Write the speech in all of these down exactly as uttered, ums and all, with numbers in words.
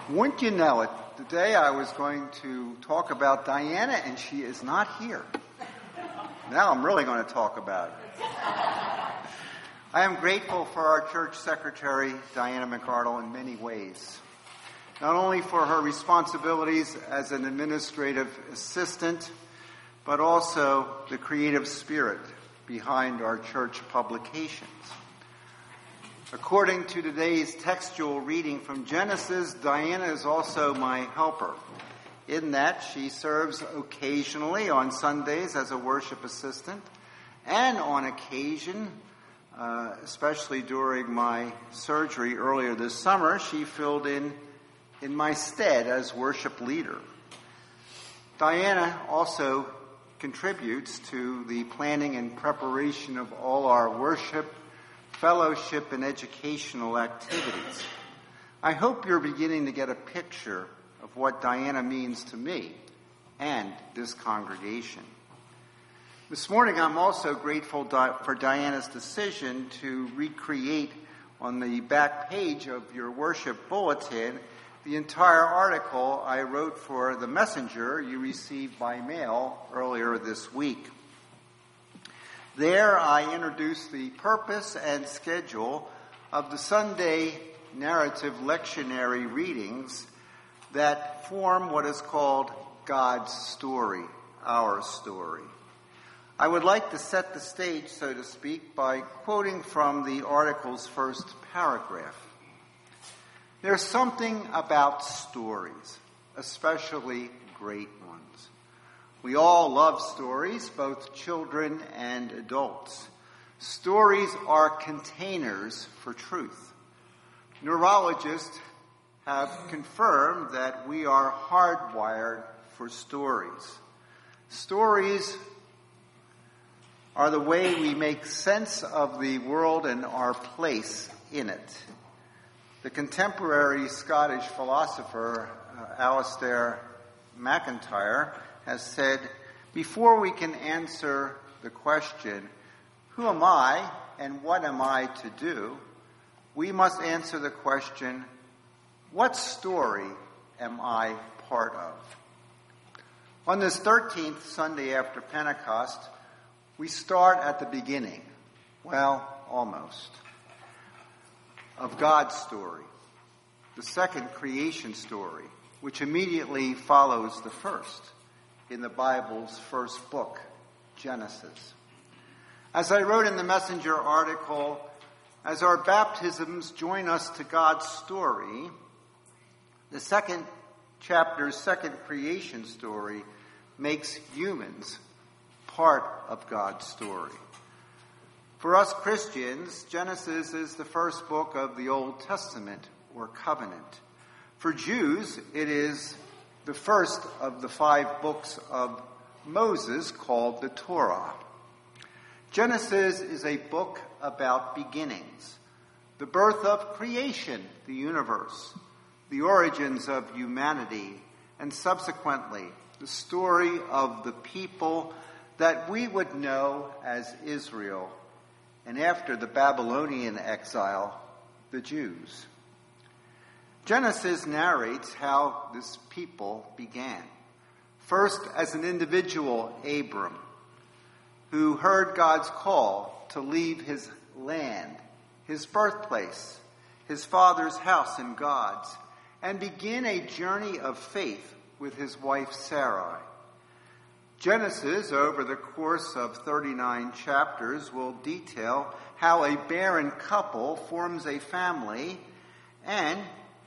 Wouldn't you know it, today I was going to talk about Diana, and she is not here. Now I'm really going to talk about it. I am grateful for our church secretary, Diana McArdle, in many ways. Not only for her responsibilities as an administrative assistant, but also the creative spirit behind our church publications. According to today's textual reading from Genesis, Diana is also my helper, in that she serves occasionally on Sundays as a worship assistant, and on occasion, uh, especially during my surgery earlier this summer, she filled in in my stead as worship leader. Diana also contributes to the planning and preparation of all our worship, fellowship, and educational activities. I hope you're beginning to get a picture of what Diana means to me and this congregation. This morning, I'm also grateful for Diana's decision to recreate on the back page of your worship bulletin the entire article I wrote for The Messenger you received by mail earlier this week. There, I introduced the purpose and schedule of the Sunday narrative lectionary readings that form what is called God's story, our story. I would like to set the stage, so to speak, by quoting from the article's first paragraph. There's something about stories, especially great ones. We all love stories, both children and adults. Stories are containers for truth. Neurologists have confirmed that we are hardwired for stories. Stories are the way we make sense of the world and our place in it. The contemporary Scottish philosopher uh, Alistair MacIntyre has said, before we can answer the question, who am I and what am I to do, we must answer the question, what story am I part of? On this thirteenth Sunday after Pentecost, we start at the beginning, well, almost, of God's story, the second creation story, which immediately follows the first in the Bible's first book, Genesis. As I wrote in the Messenger article, as our baptisms join us to God's story, the second chapter's second creation story makes humans part of God's story. For us Christians, Genesis is the first book of the Old Testament, or covenant. For Jews, it is the first of the five books of Moses called the Torah. Genesis is a book about beginnings, the birth of creation, the universe, the origins of humanity, and subsequently the story of the people that we would know as Israel, and after the Babylonian exile, the Jews. Genesis narrates how this people began. First, as an individual, Abram, who heard God's call to leave his land, his birthplace, his father's house and God's, and begin a journey of faith with his wife Sarai. Genesis, over the course of thirty-nine chapters, will detail how a barren couple forms a family and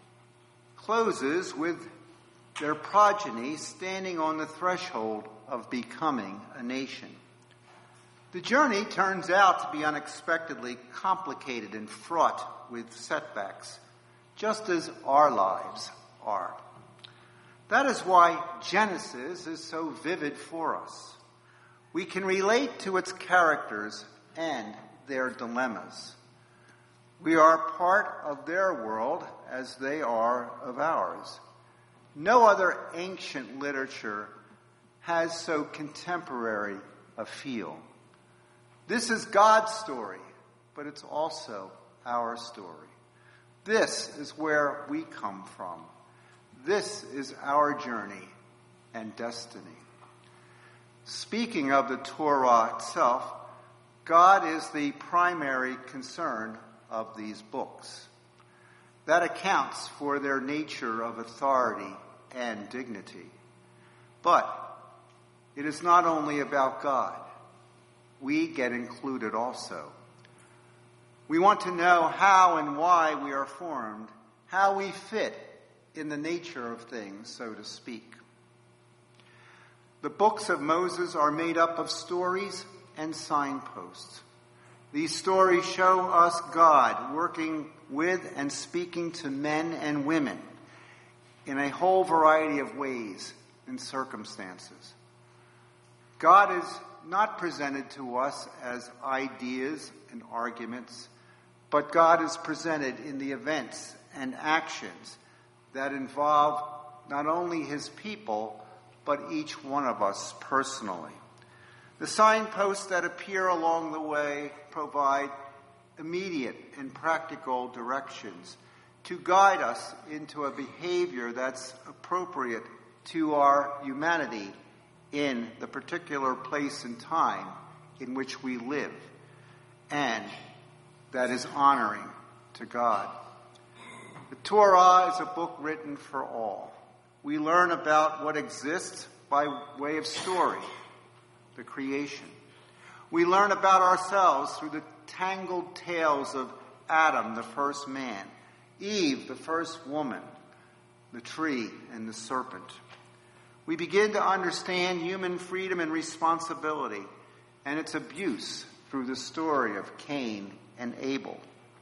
closes with their progeny standing on the threshold of becoming a nation. The journey turns out to be unexpectedly complicated and fraught with setbacks, just as our lives are. That is why Genesis is so vivid for us. We can relate to its characters and their dilemmas. We are part of their world as they are of ours. No other ancient literature has so contemporary a feel. This is God's story, but it's also our story. This is where we come from. This is our journey and destiny. Speaking of the Torah itself, God is the primary concern of these books. That accounts for their nature of authority and dignity. But it is not only about God. We get included also. We want to know how and why we are formed, how we fit in the nature of things, so to speak. The books of Moses are made up of stories and signposts. These stories show us God working with and speaking to men and women in a whole variety of ways and circumstances. God is not presented to us as ideas and arguments, but God is presented in the events and actions that involve not only his people, but each one of us personally. The signposts that appear along the way provide immediate and practical directions to guide us into a behavior that's appropriate to our humanity in the particular place and time in which we live, and that is honoring to God. The Torah is a book written for all. We learn about what exists by way of story, the creation. We learn about ourselves through the tangled tales of Adam, the first man, Eve, the first woman, the tree, and the serpent. We begin to understand human freedom and responsibility and its abuse through the story of Cain and Abel.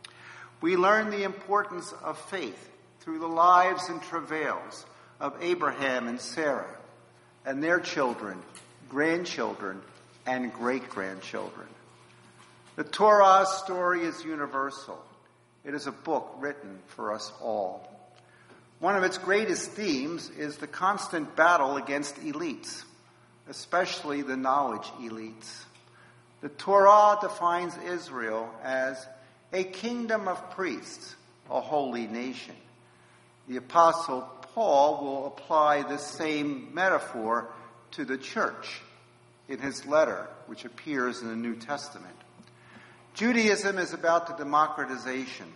We learn the importance of faith through the lives and travails of Abraham and Sarah and their children, grandchildren, and great-grandchildren. The Torah story is universal. It is a book written for us all. One of its greatest themes is the constant battle against elites, especially the knowledge elites. The Torah defines Israel as a kingdom of priests, a holy nation. The Apostle Paul will apply this same metaphor to the church in his letter, which appears in the New Testament. Judaism is about the democratization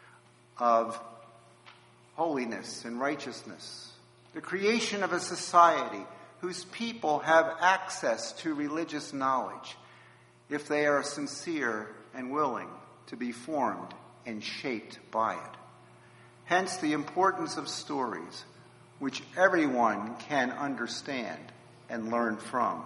of holiness and righteousness, the creation of a society whose people have access to religious knowledge if they are sincere and willing to be formed and shaped by it. Hence the importance of stories, which everyone can understand and learn from,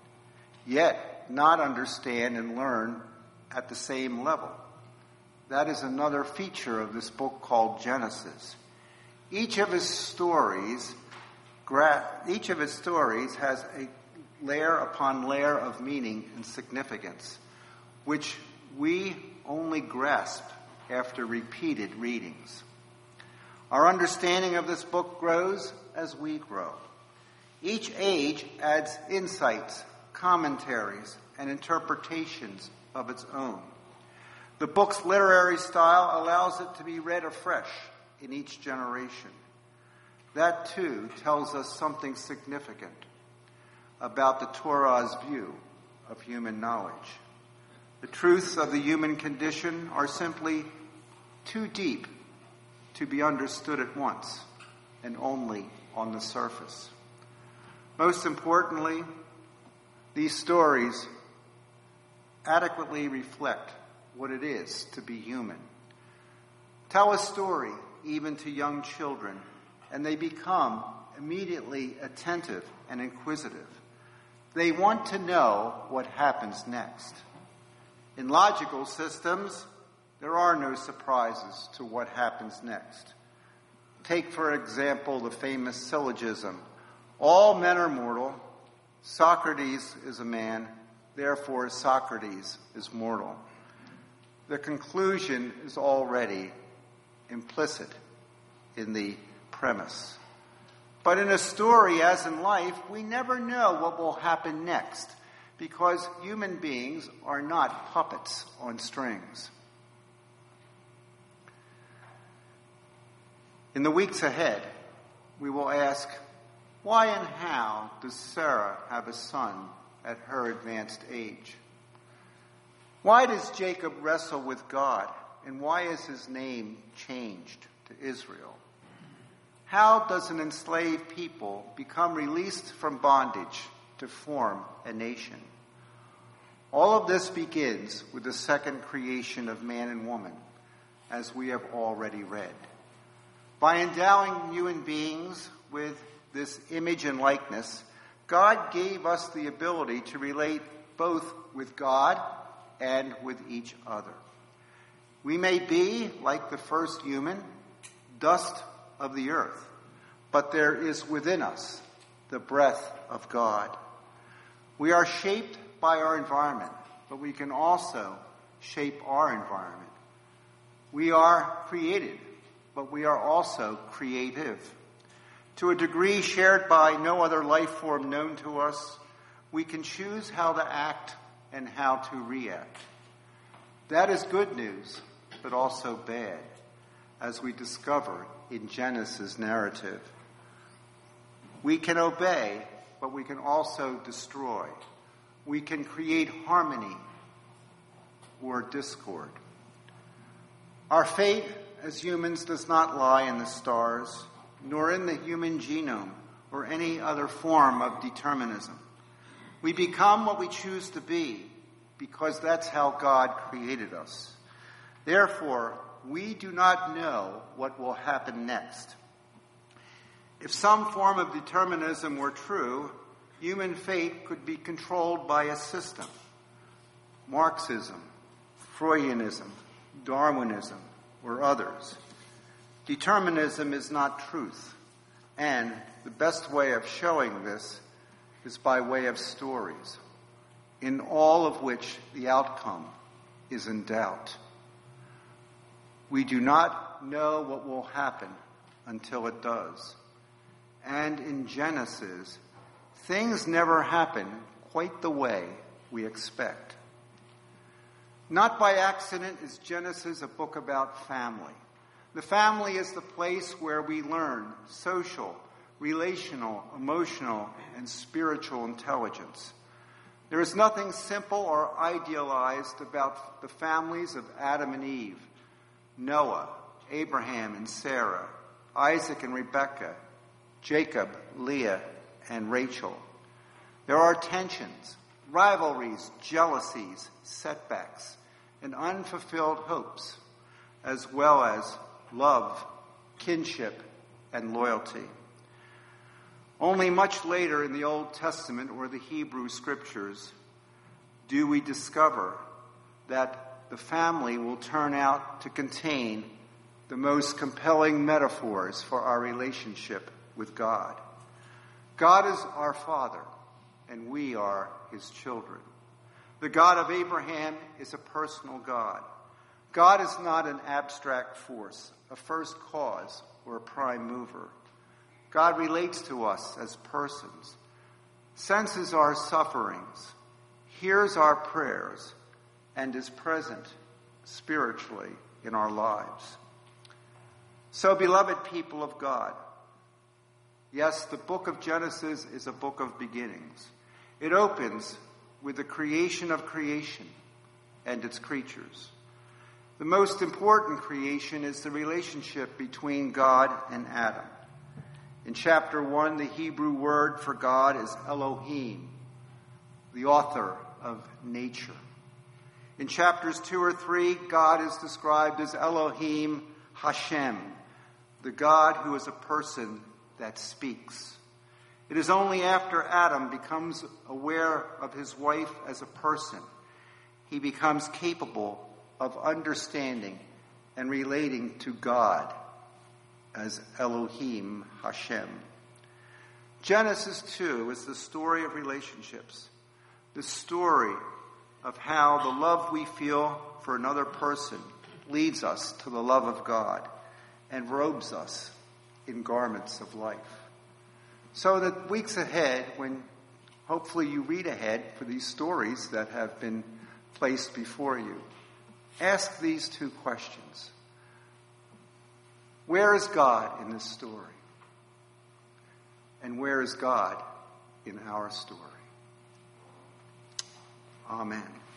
yet not understand and learn at the same level. That is another feature of this book called Genesis. Each of his stories, each of his stories has a layer upon layer of meaning and significance, which we only grasp after repeated readings. Our understanding of this book grows as we grow. Each age adds insights, commentaries, and interpretations of its own. The book's literary style allows it to be read afresh in each generation. That, too, tells us something significant about the Torah's view of human knowledge. The truths of the human condition are simply too deep to be understood at once and only on the surface. Most importantly, these stories adequately reflect what it is to be human. Tell a story even to young children, and they become immediately attentive and inquisitive. They want to know what happens next. In logical systems, there are no surprises to what happens next. Take, for example, the famous syllogism, all men are mortal, Socrates is a man, therefore Socrates is mortal. The conclusion is already implicit in the premise. But in a story, as in life, we never know what will happen next, because human beings are not puppets on strings. In the weeks ahead, we will ask, why and how does Sarah have a son at her advanced age? Why does Jacob wrestle with God, and why is his name changed to Israel? How does an enslaved people become released from bondage to form a nation? All of this begins with the second creation of man and woman, as we have already read. By endowing human beings with this image and likeness, God gave us the ability to relate both with God and with each other. We may be, like the first human, dust of the earth, but there is within us the breath of God. We are shaped by our environment, but we can also shape our environment. We are created, but we are also creative. To a degree shared by no other life form known to us, we can choose how to act and how to react. That is good news, but also bad, as we discover in Genesis' narrative. We can obey, but we can also destroy. We can create harmony or discord. Our fate as humans does not lie in the stars, nor in the human genome or any other form of determinism. We become what we choose to be because that's how God created us. Therefore, we do not know what will happen next. If some form of determinism were true, human fate could be controlled by a system. Marxism, Freudianism, Darwinism, or others. Determinism is not truth, and the best way of showing this is by way of stories, in all of which the outcome is in doubt. We do not know what will happen until it does. And in Genesis, things never happen quite the way we expect. Not by accident is Genesis a book about family. The family is the place where we learn social, relational, emotional, and spiritual intelligence. There is nothing simple or idealized about the families of Adam and Eve, Noah, Abraham and Sarah, Isaac and Rebekah, Jacob, Leah, and Rachel. There are tensions, rivalries, jealousies, setbacks, and unfulfilled hopes, as well as love, kinship, and loyalty. Only much later in the Old Testament or the Hebrew Scriptures do we discover that the family will turn out to contain the most compelling metaphors for our relationship with God. God is our Father, and we are his children. The God of Abraham is a personal God. God is not an abstract force, a first cause, or a prime mover. God relates to us as persons, senses our sufferings, hears our prayers, and is present spiritually in our lives. So, beloved people of God, yes, the book of Genesis is a book of beginnings. It opens with the creation of creation and its creatures. The most important creation is the relationship between God and Adam. In chapter one, the Hebrew word for God is Elohim, the author of nature. In chapters two or three, God is described as Elohim Hashem, the God who is a person that speaks. It is only after Adam becomes aware of his wife as a person, he becomes capable of understanding and relating to God as Elohim Hashem. Genesis two is the story of relationships, the story of how the love we feel for another person leads us to the love of God and robes us in garments of life. So that weeks ahead, when hopefully you read ahead for these stories that have been placed before you, ask these two questions. Where is God in this story? And where is God in our story? Amen.